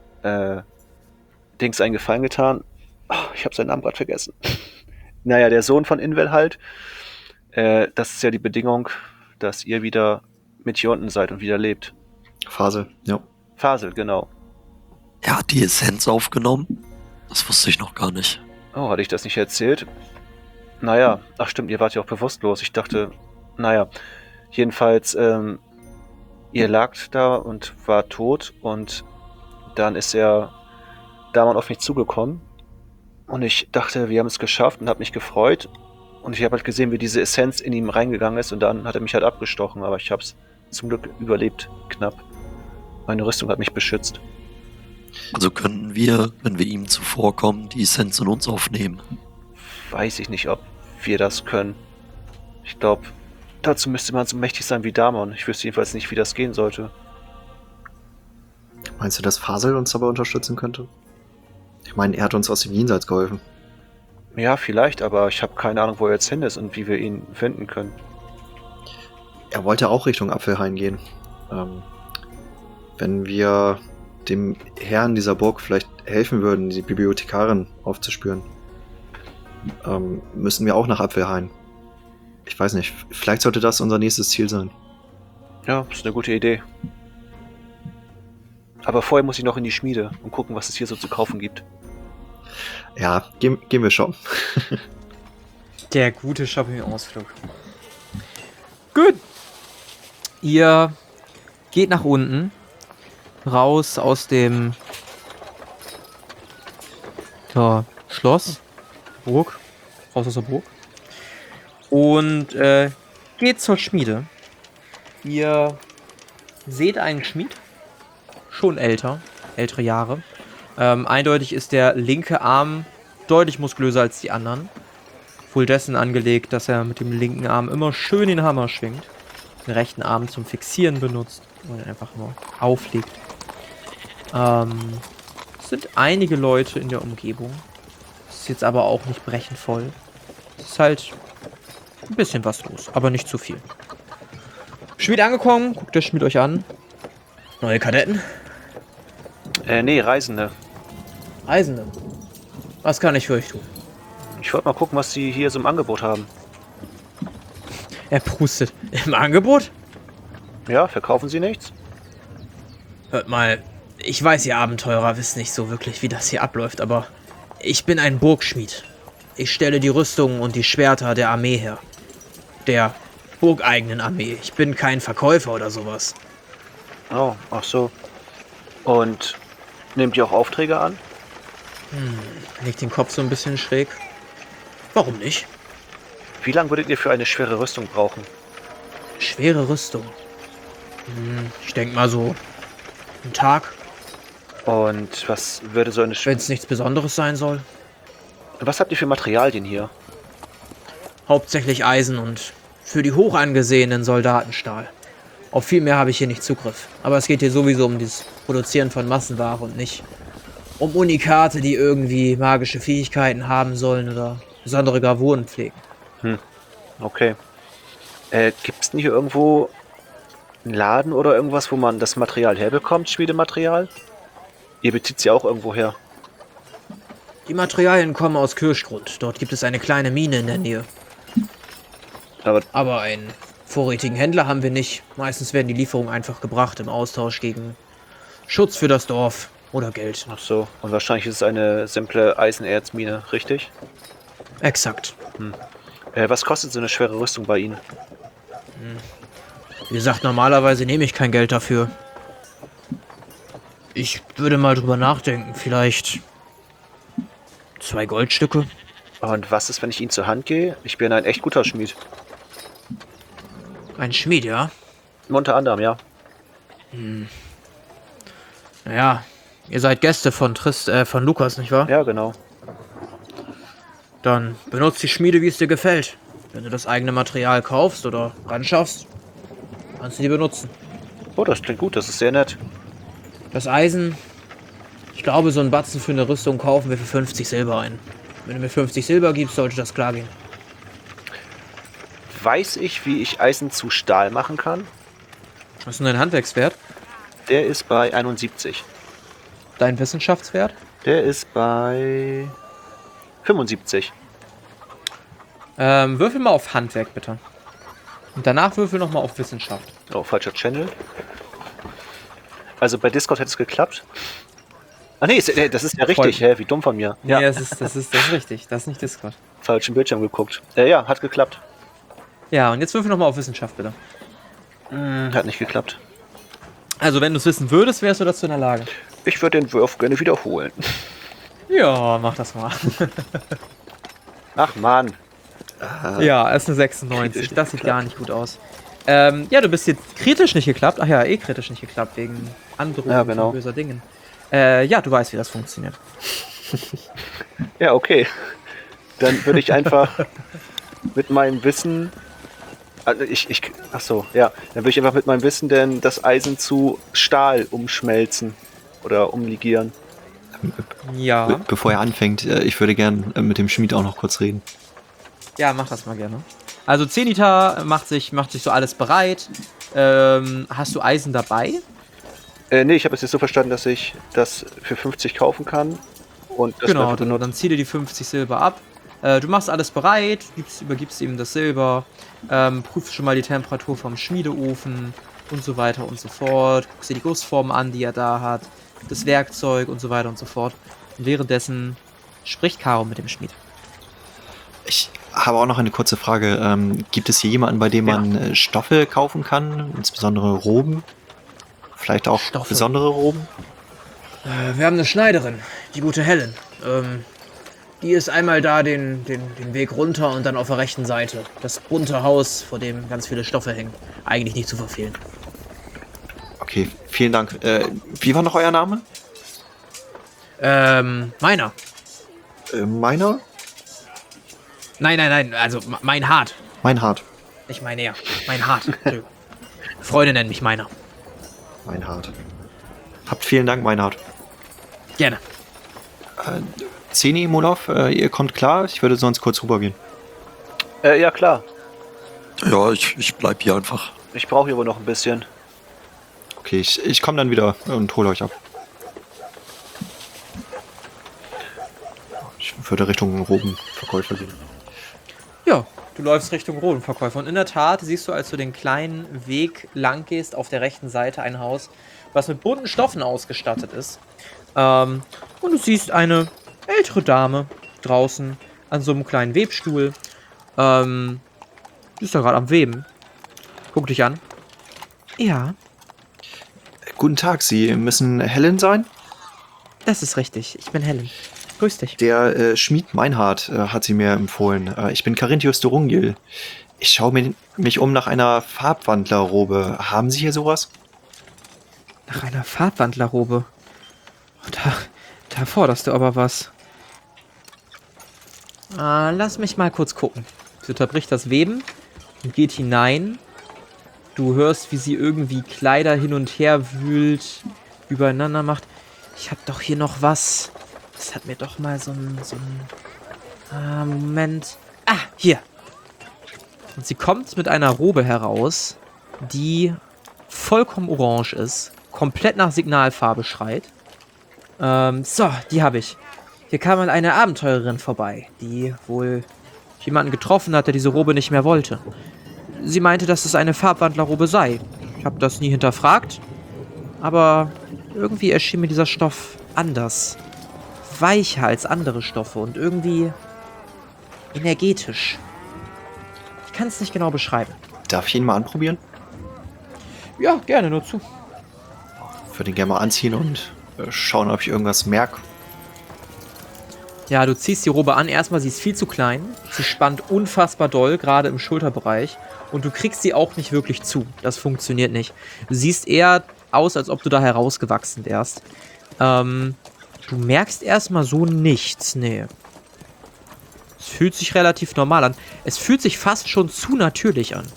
Dings einen Gefallen getan. Oh, ich habe seinen Namen gerade vergessen. Naja, der Sohn von Invil halt. Das ist ja die Bedingung, dass ihr wieder mit hier unten seid und wieder lebt. Phase, ja. Fasel, genau. Er hat die Essenz aufgenommen? Das wusste ich noch gar nicht. Oh, hatte ich das nicht erzählt? Naja, ach stimmt, ihr wart ja auch bewusstlos. Ich dachte, naja, jedenfalls, ihr lagt da und war tot und dann ist Damon auf mich zugekommen und ich dachte, wir haben es geschafft und habe mich gefreut. Und ich habe halt gesehen, wie diese Essenz in ihm reingegangen ist und dann hat er mich halt abgestochen, aber ich habe es zum Glück überlebt, knapp. Meine Rüstung hat mich beschützt. Also könnten wir, wenn wir ihm zuvorkommen, die Essenz in uns aufnehmen. Weiß ich nicht, ob wir das können. Ich glaube, dazu müsste man so mächtig sein wie Damon. Ich wüsste jedenfalls nicht, wie das gehen sollte. Meinst du, dass Fasel uns dabei unterstützen könnte? Ich meine, er hat uns aus dem Jenseits geholfen. Ja, vielleicht, aber ich habe keine Ahnung, wo er jetzt hin ist und wie wir ihn finden können. Er wollte auch Richtung Apfelhain gehen. Wenn wir dem Herrn dieser Burg vielleicht helfen würden, die Bibliothekarin aufzuspüren, müssen wir auch nach Apfelhain. Ich weiß nicht, vielleicht sollte das unser nächstes Ziel sein. Ja, ist eine gute Idee. Aber vorher muss ich noch in die Schmiede und gucken, was es hier so zu kaufen gibt. Ja, gehen wir shoppen. Der gute Shopping-Ausflug. Gut. Ihr geht nach unten, raus aus dem Schloss, Burg, raus aus der Burg und geht zur Schmiede. Ihr seht einen Schmied, schon ältere Jahre. Eindeutig ist der linke Arm deutlich muskulöser als die anderen. Wohl dessen angelegt, dass er mit dem linken Arm immer schön den Hammer schwingt. Den rechten Arm zum Fixieren benutzt und einfach nur auflegt. Es sind einige Leute in der Umgebung. Es ist jetzt aber auch nicht brechend voll. Es ist halt ein bisschen was los, aber nicht zu viel. Schmied angekommen, guckt der Schmied euch an. Neue Kadetten? Nee, Reisende. Reisende. Was kann ich für euch tun? Ich wollte mal gucken, was sie hier so im Angebot haben. Er prustet. Im Angebot? Ja, verkaufen sie nichts? Hört mal, ich weiß, ihr Abenteurer wisst nicht so wirklich, wie das hier abläuft, aber ich bin ein Burgschmied. Ich stelle die Rüstungen und die Schwerter der Armee her. Der burgeigenen Armee. Ich bin kein Verkäufer oder sowas. Oh, ach so. Und nehmt ihr auch Aufträge an? Legt den Kopf so ein bisschen schräg. Warum nicht? Wie lange würdet ihr für eine schwere Rüstung brauchen? Schwere Rüstung. Ich denke mal so einen Tag, Und was würde so eine wenn es nichts Besonderes sein soll. Was habt ihr für Materialien hier? Hauptsächlich Eisen und für die hoch angesehenen Soldaten Stahl. Auf viel mehr habe ich hier nicht Zugriff. Aber es geht hier sowieso um das Produzieren von Massenware und nicht um Unikate, die irgendwie magische Fähigkeiten haben sollen oder besondere Gravuren pflegen. Okay. Gibt es denn hier irgendwo einen Laden oder irgendwas, wo man das Material herbekommt, Schmiedematerial? Ihr bezieht sie auch irgendwo her. Die Materialien kommen aus Kirschgrund. Dort gibt es eine kleine Mine in der Nähe. Aber einen vorrätigen Händler haben wir nicht. Meistens werden die Lieferungen einfach gebracht im Austausch gegen Schutz für das Dorf oder Geld. Ach so, und wahrscheinlich ist es eine simple Eisenerzmine, richtig? Exakt. Was kostet so eine schwere Rüstung bei Ihnen? Wie gesagt, normalerweise nehme ich kein Geld dafür. Ich würde mal drüber nachdenken. Vielleicht 2 Goldstücke. Und was ist, wenn ich Ihnen zur Hand gehe? Ich bin ein echt guter Schmied. Ein Schmied, ja? Unter anderem, ja. Naja, ihr seid Gäste von von Lukas, nicht wahr? Ja, genau. Dann benutzt die Schmiede, wie es dir gefällt. Wenn du das eigene Material kaufst oder ranschaffst, kannst du die benutzen. Oh, das klingt gut, das ist sehr nett. Das Eisen, ich glaube, so einen Batzen für eine Rüstung kaufen wir für 50 Silber ein. Wenn du mir 50 Silber gibst, sollte das klar gehen. Weiß ich, wie ich Eisen zu Stahl machen kann? Was ist denn dein Handwerkswert? Der ist bei 71. Dein Wissenschaftswert? Der ist bei 75. Würfel mal auf Handwerk, bitte. Und danach würfel nochmal auf Wissenschaft. Oh, falscher Channel. Also bei Discord hätte es geklappt. Ah nee, das ist ja richtig, Voll. hä? Wie dumm von mir. Ja, das ist richtig. Das ist nicht Discord. Falschen Bildschirm geguckt. Ja, hat geklappt. Ja, und jetzt würfel nochmal auf Wissenschaft, bitte. Hat nicht geklappt. Also, wenn du es wissen würdest, wärst du dazu in der Lage. Ich würde den Wurf gerne wiederholen. Ja, mach das mal. Ach Mann. Ja, es ist eine 96. Das sieht gar nicht gut aus. Ja, du bist jetzt kritisch nicht geklappt. Ach ja, kritisch nicht geklappt, wegen Androhung Ja, genau. von böser Dingen. Ja, du weißt, wie das funktioniert. Ja, okay. Dann würde ich einfach mit meinem Wissen... Also ach so, ja. Dann würde ich einfach mit meinem Wissen denn das Eisen zu Stahl umschmelzen. Oder umligieren. Ja. Bevor er anfängt, ich würde gern mit dem Schmied auch noch kurz reden. Ja, mach das mal gerne. Also Zenita macht sich so alles bereit. Hast du Eisen dabei? Nee, ich habe es jetzt so verstanden, dass ich das für 50 kaufen kann. Und das Genau, dafür benutze. dann zieh dir die 50 Silber ab. Du machst alles bereit, übergibst ihm das Silber, prüfst schon mal die Temperatur vom Schmiedeofen und so weiter und so fort. Guckst dir die Gussformen an, die er da hat, das Werkzeug und so weiter und so fort. Und währenddessen spricht Caro mit dem Schmied. Ich habe auch noch eine kurze Frage. Gibt es hier jemanden, bei dem man Stoffe kaufen kann? Insbesondere Roben? Vielleicht auch Stoffe. besondere Roben? Wir haben eine Schneiderin, die gute Helen. Die ist einmal da den Weg runter und dann auf der rechten Seite. Das bunte Haus, vor dem ganz viele Stoffe hängen. Eigentlich nicht zu verfehlen. Okay, vielen Dank. Wie war noch euer Name? Meiner. Meiner? Nein, also mein Hart. Meinhard. Ich meine ja, mein Hart. Freunde nennen mich meiner. Meinhard. Habt vielen Dank, Meinhard. Gerne. Zeni, Molov, ihr kommt klar? Ich würde sonst kurz rübergehen. Ja, klar. Ja, ich bleib hier einfach. Ich brauche hier wohl noch ein bisschen. Okay, ich komme dann wieder und hole euch ab. Ich würde Richtung Robenverkäufer gehen. Ja, du läufst Richtung Rodenverkäufer. Und in der Tat siehst du, als du den kleinen Weg lang gehst, auf der rechten Seite ein Haus, was mit bunten Stoffen ausgestattet ist. Und du siehst eine ältere Dame draußen an so einem kleinen Webstuhl. Die ist da gerade am Weben. Guck dich an. Ja, Guten Tag, Sie müssen Helen sein? das ist richtig. Ich bin Helen. Grüß dich. Der Schmied Meinhard hat sie mir empfohlen. Ich bin Carinthius de Rungil. Ich schaue mich um nach einer Farbwandlerrobe. Haben Sie hier sowas? Nach einer Farbwandlerrobe. Da forderst du aber was. Lass mich mal kurz gucken. Sie unterbricht das Weben und geht hinein. Du hörst, wie sie irgendwie Kleider hin und her wühlt, übereinander macht. Ich hab doch hier noch was. Das hat mir doch mal so ein Moment. Ah, hier. Und sie kommt mit einer Robe heraus, die vollkommen orange ist, komplett nach Signalfarbe schreit. So, die habe ich. Hier kam mal eine Abenteurerin vorbei, die wohl jemanden getroffen hat, der diese Robe nicht mehr wollte. Sie meinte, dass es eine Farbwandlerrobe sei. Ich habe das nie hinterfragt, aber irgendwie erschien mir dieser Stoff anders. Weicher als andere Stoffe und irgendwie energetisch. Ich kann es nicht genau beschreiben. Darf ich ihn mal anprobieren? Ja, gerne, nur zu. Würde ihn gerne mal anziehen und schauen, ob ich irgendwas merke. Ja, du ziehst die Robe an. Erstmal, sie ist viel zu klein. Sie spannt unfassbar doll, gerade im Schulterbereich. Und du kriegst sie auch nicht wirklich zu. Das funktioniert nicht. Du siehst eher aus, als ob du da herausgewachsen wärst. Du merkst erstmal so nichts. Nee. Es fühlt sich relativ normal an. Es fühlt sich fast schon zu natürlich an.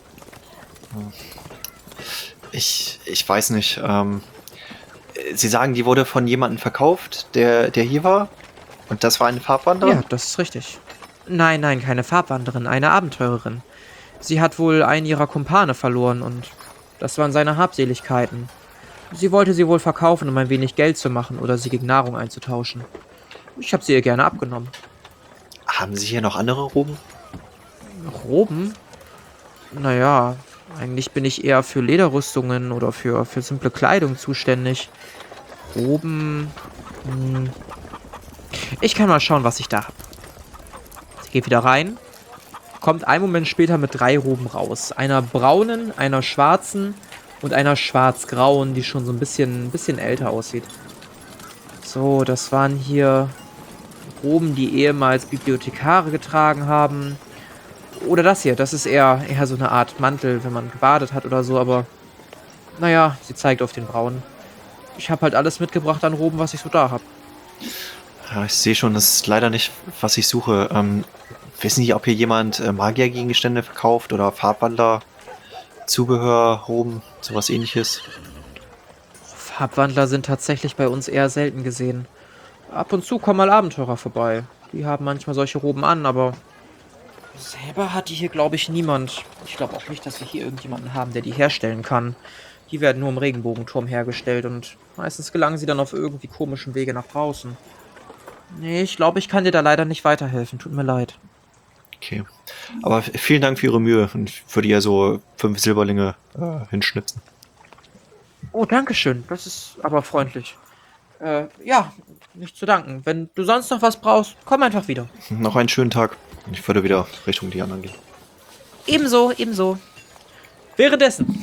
Ich weiß nicht. Sie sagen, die wurde von jemandem verkauft, der hier war? Und das war eine Farbwanderin? Ja, das ist richtig. Nein, keine Farbwanderin, eine Abenteurerin. Sie hat wohl einen ihrer Kumpane verloren und das waren seine Habseligkeiten. Sie wollte sie wohl verkaufen, um ein wenig Geld zu machen oder sie gegen Nahrung einzutauschen. Ich habe sie ihr gerne abgenommen. Haben Sie hier noch andere Roben? Roben? Naja, eigentlich bin ich eher für Lederrüstungen oder für simple Kleidung zuständig. Roben... Ich kann mal schauen, was ich da habe. Sie geht wieder rein. Kommt einen Moment später mit 3 Roben raus. Einer braunen, einer schwarzen und einer schwarz-grauen, die schon so ein bisschen älter aussieht. So, das waren hier Roben, die ehemals Bibliothekare getragen haben. Oder das hier, das ist eher so eine Art Mantel, wenn man gebadet hat oder so, aber naja, sie zeigt auf den braunen. Ich habe halt alles mitgebracht an Roben, was ich so da habe. Ja, ich sehe schon, das ist leider nicht, was ich suche. Wissen Sie, ob hier jemand Magiergegenstände verkauft oder Farbwandler, Zubehör, Roben, sowas ähnliches? Farbwandler sind tatsächlich bei uns eher selten gesehen. Ab und zu kommen mal Abenteurer vorbei. Die haben manchmal solche Roben an, aber selber hat die hier, glaube ich, niemand. Ich glaube auch nicht, dass wir hier irgendjemanden haben, der die herstellen kann. Die werden nur im Regenbogenturm hergestellt und meistens gelangen sie dann auf irgendwie komischen Wege nach draußen. Nee, ich glaube, ich kann dir da leider nicht weiterhelfen. Tut mir leid. Okay. Aber vielen Dank für Ihre Mühe und ich würde ja so 5 Silberlinge hinschnitzen. Oh, danke schön. Das ist aber freundlich. Ja, nicht zu danken. Wenn du sonst noch was brauchst, komm einfach wieder. Noch einen schönen Tag. Ich würde wieder Richtung die anderen gehen. Ebenso, ebenso. Währenddessen.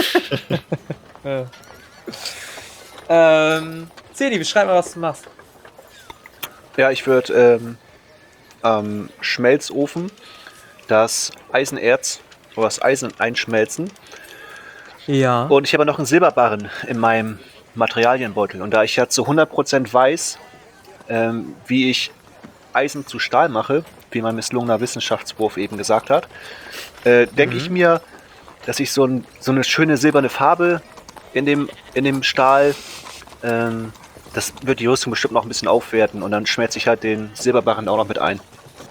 Zeni, beschreib mal, was du machst. Ja, ich würde am Schmelzofen das Eisenerz oder das Eisen einschmelzen. Ja. Und ich habe noch einen Silberbarren in meinem Materialienbeutel. Und da ich ja zu 100% weiß, wie ich Eisen zu Stahl mache, wie mein misslungener Wissenschaftswurf eben gesagt hat, denke ich mir, dass ich so eine schöne silberne Farbe in dem Stahl, das wird die Rüstung bestimmt noch ein bisschen aufwerten und dann schmelze ich halt den Silberbarren auch noch mit ein.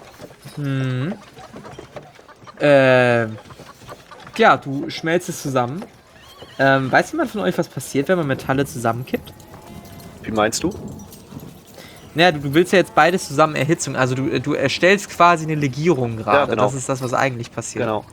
Ja, du schmelzt es zusammen. Weiß jemand von euch, was passiert, wenn man Metalle zusammenkippt? Wie meinst du? Naja, du willst ja jetzt beides zusammen Erhitzung. Also du erstellst quasi eine Legierung gerade. Ja, genau. Das ist das, was eigentlich passiert. Genau.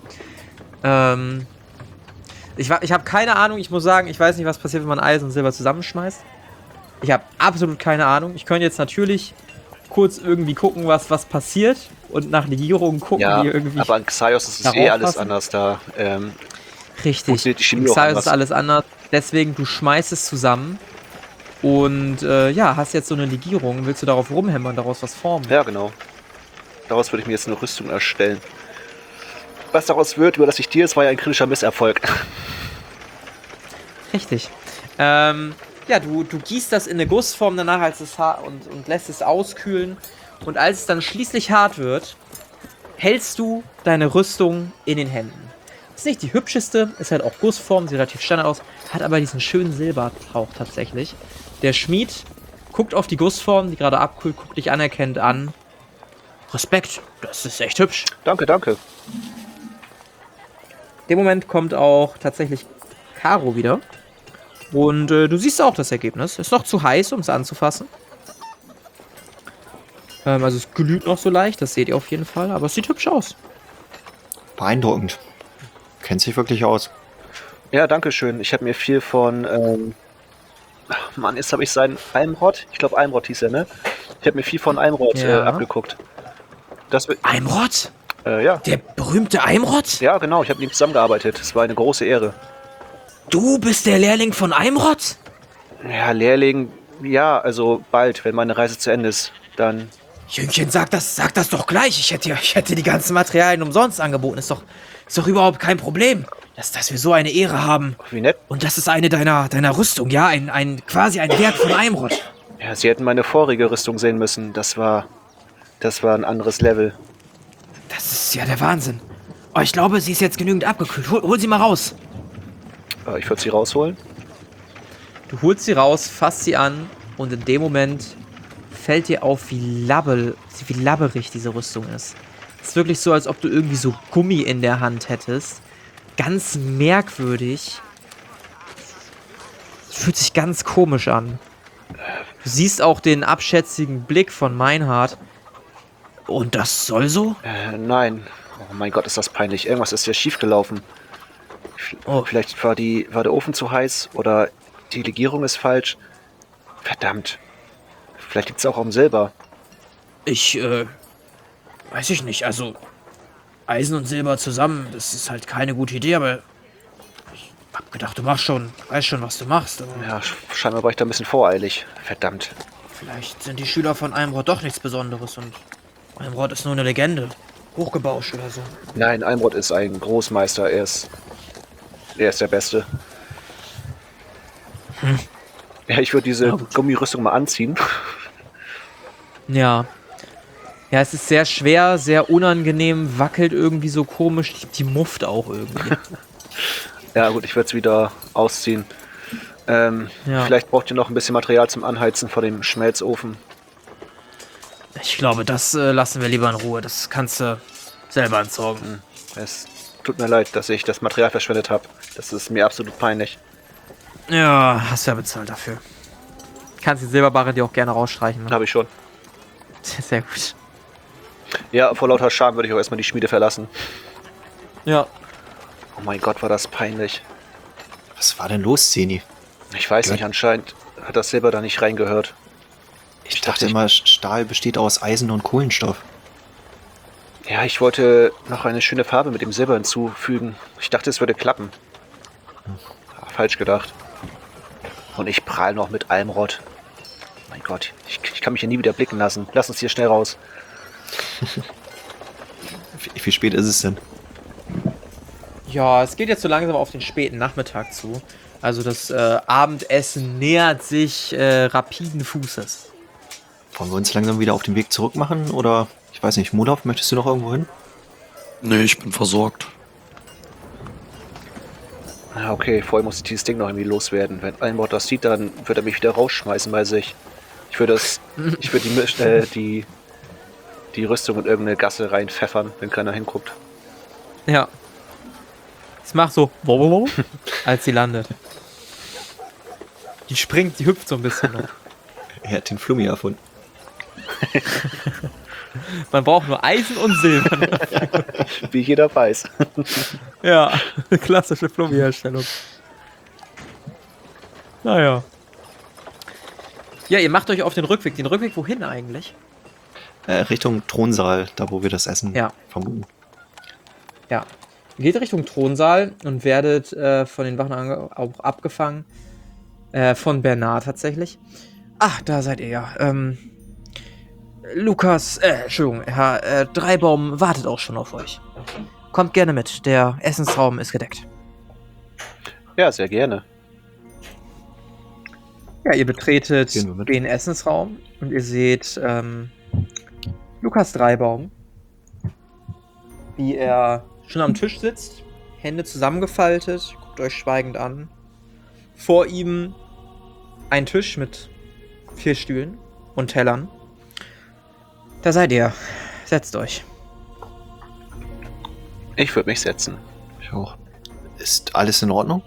Ich habe keine Ahnung. Ich muss sagen, ich weiß nicht, was passiert, wenn man Eisen und Silber zusammenschmeißt. Ich habe absolut keine Ahnung. Ich könnte jetzt natürlich kurz irgendwie gucken, was passiert und nach Legierungen gucken, Ja, die irgendwie. aber an Xaios ist es darauf alles passen. anders. Da Richtig. funktioniert die Chemie auch Xaios anders. ist alles anders. Deswegen, du schmeißt es zusammen und ja, hast jetzt so eine Legierung. Willst du darauf rumhämmern, daraus was formen? Ja, genau. Daraus würde ich mir jetzt eine Rüstung erstellen. Was daraus wird, überlasse ich dir, es war ja ein kritischer Misserfolg. Richtig. Ja, du gießt das in eine Gussform danach als es und lässt es auskühlen. Und als es dann schließlich hart wird, hältst du deine Rüstung in den Händen. Ist nicht die hübscheste, ist halt auch Gussform, sieht relativ Standard aus, hat aber diesen schönen Silbertauch tatsächlich. Der Schmied guckt auf die Gussform, die gerade abkühlt, guckt dich anerkennend an. Respekt, das ist echt hübsch. Danke, danke. dem Moment kommt auch tatsächlich Caro wieder. Und du siehst auch das Ergebnis. Ist noch zu heiß, um es anzufassen. Also es glüht noch so leicht, das seht ihr auf jeden Fall. Aber es sieht hübsch aus. Beeindruckend. Kennt sich wirklich aus. Ja, danke schön. Ich habe mir viel von, Mann, jetzt habe ich seinen Almrod. Ich glaube, Almrod hieß er, ne? Ich habe mir viel von Almrod Ja. abgeguckt. Das wird, Eimrod? ja. Der berühmte Eimrod? Ja, genau. Ich habe mit ihm zusammengearbeitet. Es war eine große Ehre. Du bist der Lehrling von Eimrod? Ja, Lehrling, ja, also bald, wenn meine Reise zu Ende ist, dann. Jüngchen, sag das doch gleich. Ich hätte die ganzen Materialien umsonst angeboten. Ist doch überhaupt kein Problem, dass wir so eine Ehre haben. Wie nett. Und das ist eine deiner Rüstung, ja? Quasi ein Werk von Eimrod. Ja, Sie hätten meine vorige Rüstung sehen müssen. Das war ein anderes Level. Das ist ja der Wahnsinn. Oh, ich glaube, sie ist jetzt genügend abgekühlt. Hol sie mal raus. Ich würde sie rausholen. Du holst sie raus, fasst sie an und in dem Moment fällt dir auf, wie labberig diese Rüstung ist. Es ist wirklich so, als ob du irgendwie so Gummi in der Hand hättest. Ganz merkwürdig. Fühlt sich ganz komisch an. Du siehst auch den abschätzigen Blick von Meinhard. Und das soll so? Nein. Oh mein Gott, ist das peinlich. Irgendwas ist hier schiefgelaufen. Oh. Vielleicht war der Ofen zu heiß oder die Legierung ist falsch. Verdammt. Vielleicht liegt es auch am Silber. Weiß ich nicht. Also, Eisen und Silber zusammen, das ist halt keine gute Idee, aber ich hab gedacht, du weißt schon, was du machst. Aber Ja, scheinbar war ich da ein bisschen voreilig. Verdammt. vielleicht sind die Schüler von Eimrod doch nichts Besonderes und Eimrod ist nur eine Legende. Hochgebauscht oder so. Nein, Almrod ist ein Großmeister. Er ist der Beste. Ja, ich würde diese Na gut. Gummirüstung mal anziehen. Ja. Ja, es ist sehr schwer, sehr unangenehm, wackelt irgendwie so komisch. Die mufft auch irgendwie. Ja gut, ich würde es wieder ausziehen. Ja. Vielleicht braucht ihr noch ein bisschen Material zum Anheizen vor dem Schmelzofen. Ich glaube, das lassen wir lieber in Ruhe. Das kannst du selber entsorgen. Es tut mir leid, dass ich das Material verschwendet habe. Das ist mir absolut peinlich. Ja, hast ja bezahlt dafür. Kannst die Silberbarre dir auch gerne rausstreichen. Ne? Habe ich schon. Sehr gut. Ja, vor lauter Scham würde ich auch erstmal die Schmiede verlassen. Ja. Oh mein Gott, war das peinlich. Was war denn los, Zeni? Ich weiß Gott. nicht, anscheinend hat das Silber da nicht reingehört. Ich dachte immer, Stahl besteht aus Eisen und Kohlenstoff. Ja, ich wollte noch eine schöne Farbe mit dem Silber hinzufügen. Ich dachte, es würde klappen. Falsch gedacht. Und ich prall noch mit Almrod. Mein Gott, ich kann mich hier nie wieder blicken lassen. Lass uns hier schnell raus. Wie spät ist es denn? Ja, es geht jetzt so langsam auf den späten Nachmittag zu. Also das Abendessen nähert sich rapiden Fußes. Wollen wir uns langsam wieder auf den Weg zurück machen? Oder, ich weiß nicht, Mulov, möchtest du noch irgendwo hin? Nee, ich bin versorgt. Ja, okay, vorher muss ich dieses Ding noch irgendwie loswerden. Wenn Almrod das sieht, dann wird er mich wieder rausschmeißen bei sich. Ich würde die Rüstung in irgendeine Gasse reinpfeffern, wenn keiner hinguckt. Ja. Es macht so, als sie landet. Die springt, die hüpft so ein bisschen. Ne? Er hat den Flummi erfunden. Man braucht nur Eisen und Silber. Ne? Wie jeder weiß. Ja, klassische Flummi-Herstellung. Naja. Ja, ihr macht euch auf den Rückweg. Den Rückweg wohin eigentlich? Richtung Thronsaal, da wo wir das Essen Ja. vermuten. Ja. Ihr geht Richtung Thronsaal und werdet von den Wachen auch abgefangen. Von tatsächlich. Ach, da seid ihr ja. Entschuldigung, Herr Dreibaum wartet auch schon auf euch. Kommt gerne mit, der Essensraum ist gedeckt. Ja, sehr gerne. Ja, ihr betretet Gehen wir mit. den Essensraum und ihr seht Lukas Dreibaum, wie er schon am Tisch sitzt, Hände zusammengefaltet, guckt euch schweigend an. Vor ihm ein Tisch mit 4 Stühlen und Tellern. Da seid ihr. Setzt euch. Ich würde mich setzen. Ich auch. Ist alles in Ordnung?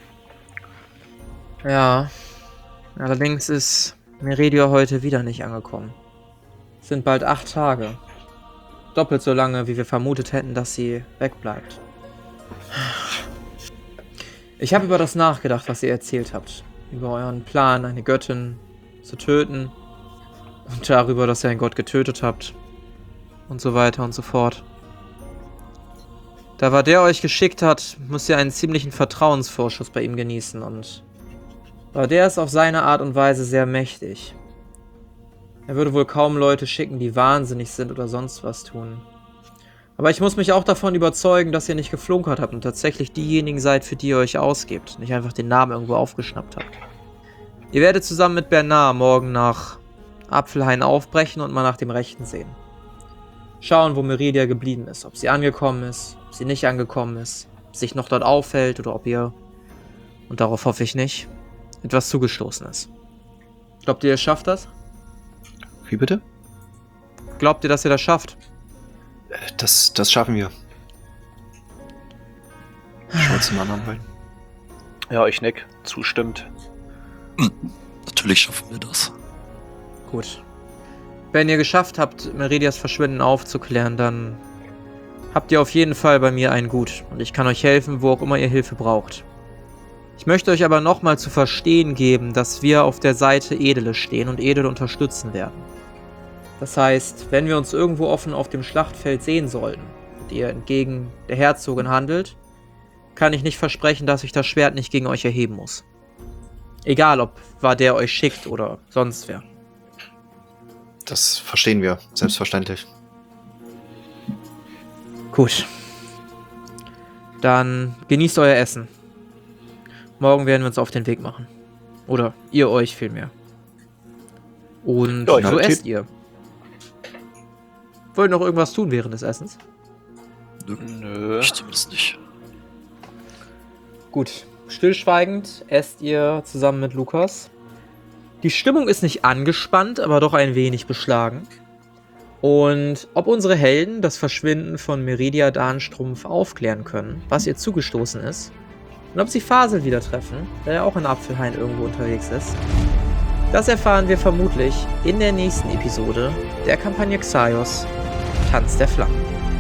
Ja. Allerdings ist Meridia heute wieder nicht angekommen. Es sind bald 8 Tage. Doppelt so lange, wie wir vermutet hätten, dass sie wegbleibt. Ich habe über das nachgedacht, was ihr erzählt habt. Über euren Plan, eine Göttin zu töten. Und darüber, dass ihr einen Gott getötet habt. Und so weiter und so fort. Da der euch geschickt hat, müsst ihr einen ziemlichen Vertrauensvorschuss bei ihm genießen. Und der ist auf seine Art und Weise sehr mächtig. Er würde wohl kaum Leute schicken, die wahnsinnig sind oder sonst was tun. Aber ich muss mich auch davon überzeugen, dass ihr nicht geflunkert habt und tatsächlich diejenigen seid, für die ihr euch ausgebt. Nicht einfach den Namen irgendwo aufgeschnappt habt. Ihr werdet zusammen mit Bernard morgen nach Apfelhain aufbrechen und mal nach dem Rechten sehen. Schauen, wo Meridia geblieben ist. Ob sie angekommen ist, ob sie nicht angekommen ist, ob sich noch dort aufhält oder ob ihr, und darauf hoffe ich nicht, etwas zugestoßen ist. Glaubt ihr schafft das? Wie bitte? Glaubt ihr, dass ihr das schafft? Das schaffen wir. Schaut zum anderen rein. Ja, ich nick. Zustimmt. Natürlich schaffen wir das. Gut. Wenn ihr geschafft habt, Meridias Verschwinden aufzuklären, dann habt ihr auf jeden Fall bei mir ein Gut. Und ich kann euch helfen, wo auch immer ihr Hilfe braucht. Ich möchte euch aber nochmal zu verstehen geben, dass wir auf der Seite Edele stehen und Edele unterstützen werden. Das heißt, wenn wir uns irgendwo offen auf dem Schlachtfeld sehen sollten und ihr entgegen der Herzogin handelt, kann ich nicht versprechen, dass ich das Schwert nicht gegen euch erheben muss. Egal, ob der euch schickt oder sonst wer. Das verstehen wir, selbstverständlich. Gut. Dann genießt euer Essen. Morgen werden wir uns auf den Weg machen. Oder ihr euch vielmehr. Und Ja, so esst ihr. Wollt ihr noch irgendwas tun während des Essens? Nö. Ich zumindest nicht. Gut. Stillschweigend esst ihr zusammen mit Lukas. Die Stimmung ist nicht angespannt, aber doch ein wenig beschlagen. Und ob unsere Helden das Verschwinden von Meridia Dahnstrumpf aufklären können, was ihr zugestoßen ist, und ob sie Fasel wieder treffen, der ja auch in Apfelhain irgendwo unterwegs ist, das erfahren wir vermutlich in der nächsten Episode der Kampagne Xaios, Tanz der Flammen.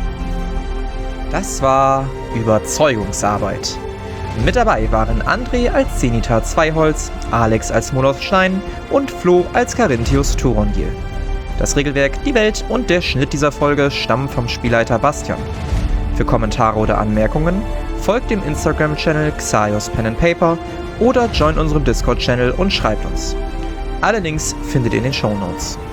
Das war Überzeugungsarbeit. Mit dabei waren André als Zenithar Zweiholz, Alex als Moloth Stein und Flo als Carinthius Turondil. Das Regelwerk, die Welt und der Schnitt dieser Folge stammen vom Spielleiter Bastian. Für Kommentare oder Anmerkungen folgt dem Instagram-Channel Xaios Pen & Paper oder joint unserem Discord-Channel und schreibt uns. Alle Links findet ihr in den Shownotes.